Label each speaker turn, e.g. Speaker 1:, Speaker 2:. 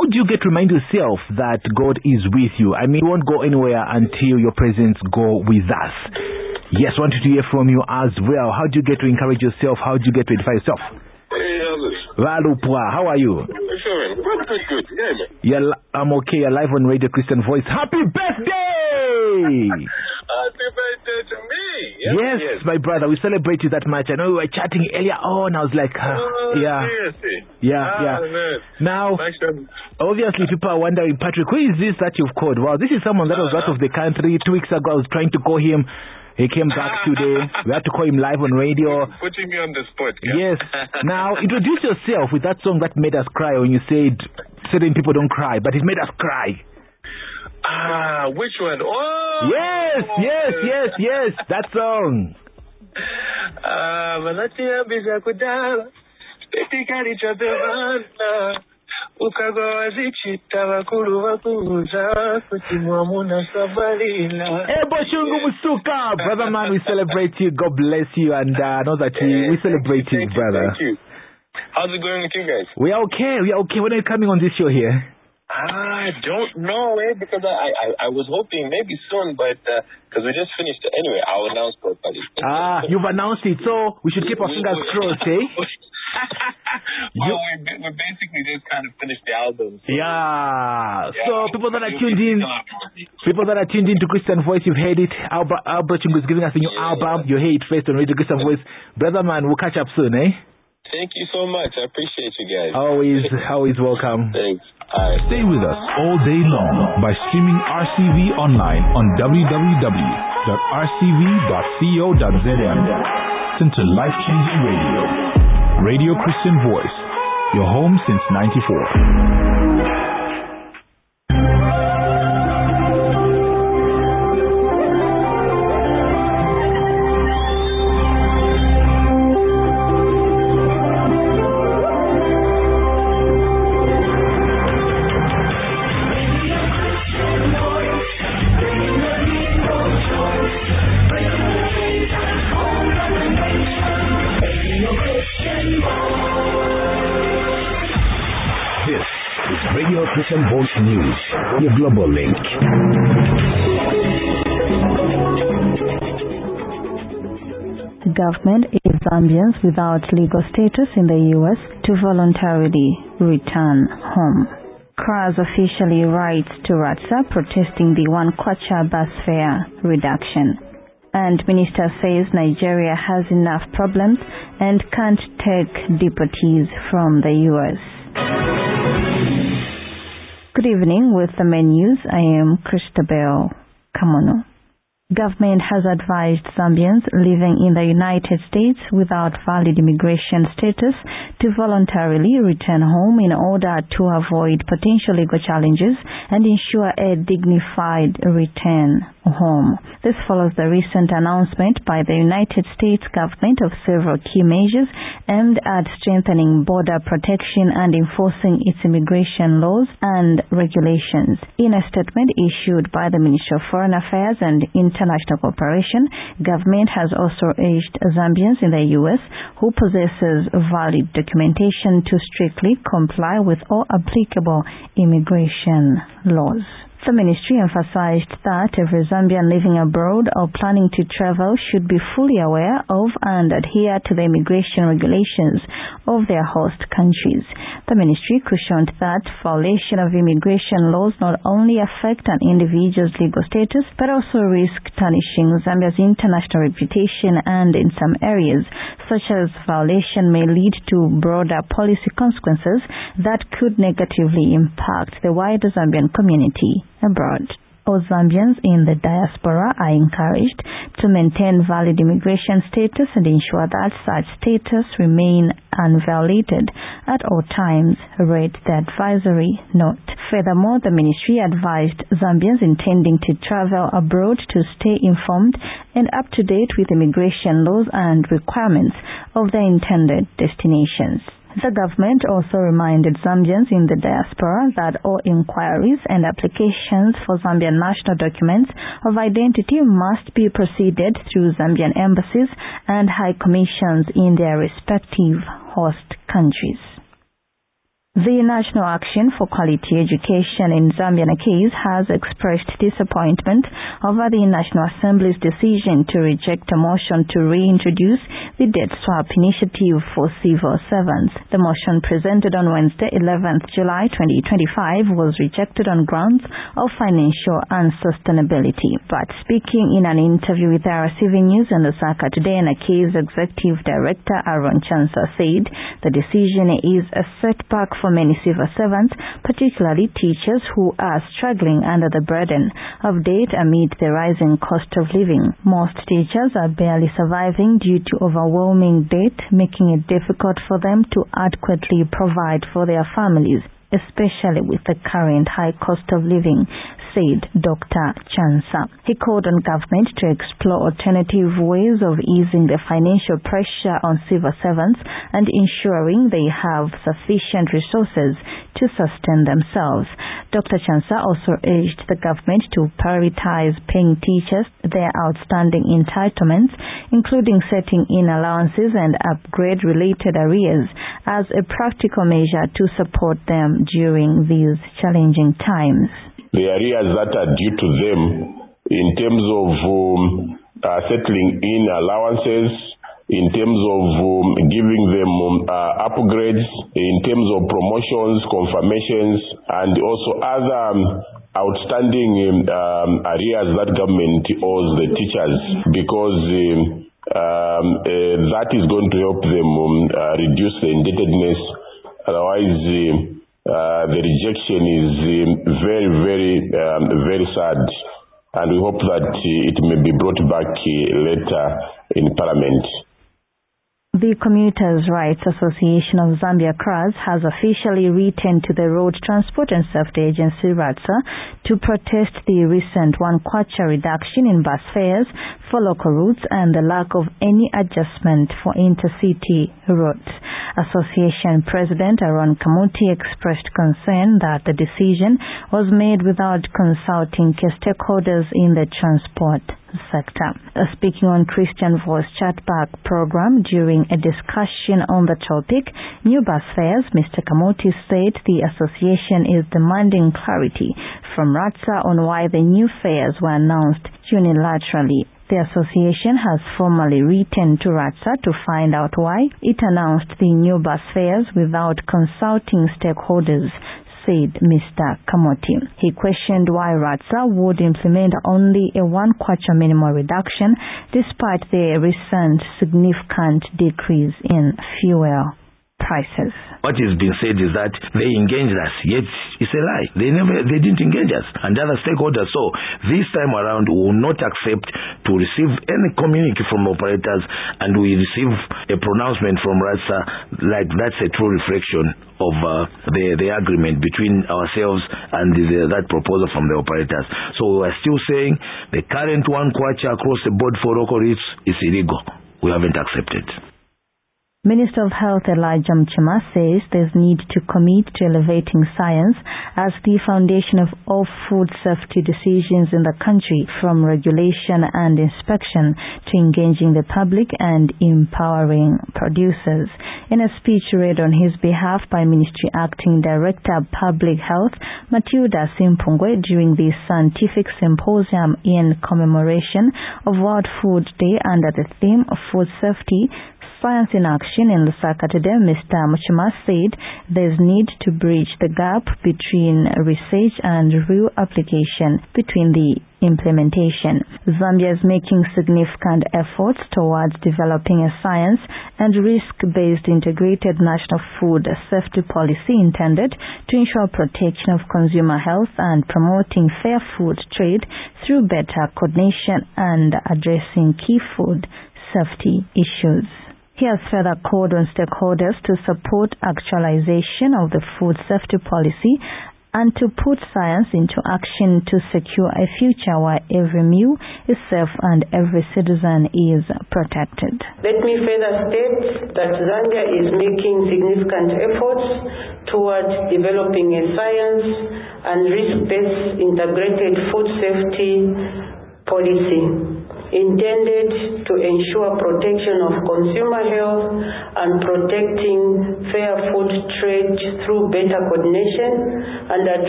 Speaker 1: how do you get to remind yourself that God is with you? I mean, you won't go anywhere until your presence go with us. Yes, wanted to hear from you as well. How do you get to encourage yourself? How do you get to edify yourself?
Speaker 2: Hey, Elvis.
Speaker 1: Valupwa, how are you?
Speaker 2: Good.
Speaker 1: Yeah, I'm okay. You're live on Radio Christian Voice. Happy birthday!
Speaker 2: Happy birthday to me.
Speaker 1: Yes, my brother. We celebrate you that much. I know we were chatting earlier on. I was like,
Speaker 2: seriously?
Speaker 1: Yeah.
Speaker 2: Man.
Speaker 1: Now, obviously, people are wondering, Patrick, who is this that you've called? Well, this is someone that was out of the country. 2 weeks ago, I was trying to call him. He came back today. We had to call him live on radio.
Speaker 2: Putting me on the spot.
Speaker 1: Yes. Now, introduce yourself with that song that made us cry when you said certain people don't cry, but it made us cry.
Speaker 2: Which one? Oh!
Speaker 1: Yes, that song. Brother man, we celebrate you. God bless you, and know that we celebrate you, brother.
Speaker 2: Thank you. How's it going with you guys?
Speaker 1: We are okay. When are you coming on this show here?
Speaker 2: I don't know, because I was hoping maybe soon, but because we just finished it. Anyway, I'll announce properly.
Speaker 1: You've announced it, so we should keep our fingers crossed, eh?
Speaker 2: We basically just kind of finished the album. So.
Speaker 1: Yeah. So people that are tuned in to Christian Voice, you've heard it. Albert Chungu is giving us a new album. You hear it first on Radio Christian Voice. Brother man, we'll catch up soon, eh?
Speaker 2: Thank you so much. I appreciate you guys.
Speaker 1: Always welcome.
Speaker 2: Thanks. Right.
Speaker 3: Stay with us all day long by streaming RCV online on www.rcv.co.zm. Listen to life-changing radio. Radio Christian Voice, your home since '94.
Speaker 4: Christian Voice News, your global link.
Speaker 5: Government is Zambians without legal status in the U.S. to voluntarily return home. CRAS officially writes to RATSA protesting the 1 kwacha bus fare reduction. And minister says Nigeria has enough problems and can't take deportees from the U.S. Good evening. With the main news, I am Christabel Kamono. Government has advised Zambians living in the United States without valid immigration status to voluntarily return home in order to avoid potential legal challenges and ensure a dignified return home. This follows the recent announcement by the United States government of several key measures aimed at strengthening border protection and enforcing its immigration laws and regulations. In a statement issued by the Ministry of Foreign Affairs and International Cooperation, government has also urged Zambians in the U.S. who possesses valid documentation to strictly comply with all applicable immigration laws. The ministry emphasized that every Zambian living abroad or planning to travel should be fully aware of and adhere to the immigration regulations of their host countries. The ministry cautioned that violation of immigration laws not only affect an individual's legal status but also risk tarnishing Zambia's international reputation, and in some areas, such as violation may lead to broader policy consequences that could negatively impact the wider Zambian community abroad. All Zambians in the diaspora are encouraged to maintain valid immigration status and ensure that such status remain unviolated at all times, read the advisory note. Furthermore, the ministry advised Zambians intending to travel abroad to stay informed and up to date with immigration laws and requirements of their intended destinations. The government also reminded Zambians in the diaspora that all inquiries and applications for Zambian national documents of identity must be proceeded through Zambian embassies and high commissions in their respective host countries. The National Action for Quality Education in Zambia NACASE has expressed disappointment over the National Assembly's decision to reject a motion to reintroduce the debt swap initiative for civil servants. The motion presented on Wednesday, 11th July 2025 was rejected on grounds of financial unsustainability. But speaking in an interview with RCV News and Lusaka today, NACASE Executive Director Aaron Chansa said the decision is a setback for many civil servants, particularly teachers who are struggling under the burden of debt amid the rising cost of living. Most teachers are barely surviving due to overwhelming debt, making it difficult for them to adequately provide for their families, especially with the current high cost of living, said Dr. Chansa. He called on government to explore alternative ways of easing the financial pressure on civil servants and ensuring they have sufficient resources to sustain themselves. Dr. Chansa also urged the government to prioritize paying teachers their outstanding entitlements, including setting in allowances and upgrade-related arrears, as a practical measure to support them during these challenging times.
Speaker 6: The arrears that are due to them in terms of settling in allowances, in terms of giving them upgrades, in terms of promotions, confirmations, and also other outstanding arrears that government owes the teachers, because that is going to help them reduce the indebtedness. Otherwise, the rejection is very sad, and we hope that it may be brought back later in Parliament.
Speaker 5: The Commuters' Rights Association of Zambia CRAS has officially written to the Road Transport and Safety Agency RATSA to protest the recent 1 kwacha reduction in bus fares for local routes and the lack of any adjustment for intercity routes. Association President Aaron Kamuti expressed concern that the decision was made without consulting key stakeholders in the transport sector. Speaking on Christian Voice Chatback program during a discussion on the topic, new bus fares, Mr. Kamuti said the association is demanding clarity from RATSA on why the new fares were announced unilaterally. The association has formally written to RATSA to find out why it announced the new bus fares without consulting stakeholders, said Mr. Kamuti. He questioned why RATSA would implement only a 1 kwacha minimum reduction despite the recent significant decrease in fuel prices.
Speaker 7: What is being said is that they engaged us, yet it's a lie. They didn't engage us and other stakeholders. So this time around, we will not accept to receive any communique from operators, and we receive a pronouncement from RATSA like that's a true reflection of the agreement between ourselves and that proposal from the operators. So we are still saying the current 1 kwacha across the board for local routes is illegal. We haven't accepted.
Speaker 5: Minister of Health Elijah Mchima says there's need to commit to elevating science as the foundation of all food safety decisions in the country, from regulation and inspection to engaging the public and empowering producers. In a speech read on his behalf by Ministry Acting Director of Public Health Matilda Simpungwe during the scientific symposium in commemoration of World Food Day under the theme of food safety, Science in Action in Lusaka today, Mr. Mchima said there's need to bridge the gap between research and real application between the implementation. Zambia is making significant efforts towards developing a science and risk-based integrated national food safety policy intended to ensure protection of consumer health and promoting fair food trade through better coordination and addressing key food safety issues. He has further called on stakeholders to support actualization of the food safety policy and to put science into action to secure a future where every meal is safe and every citizen is protected.
Speaker 8: Let me further state that Zambia is making significant efforts towards developing a science and risk-based integrated food safety policy. intended to ensure protection of consumer health and protecting fair food trade through better coordination and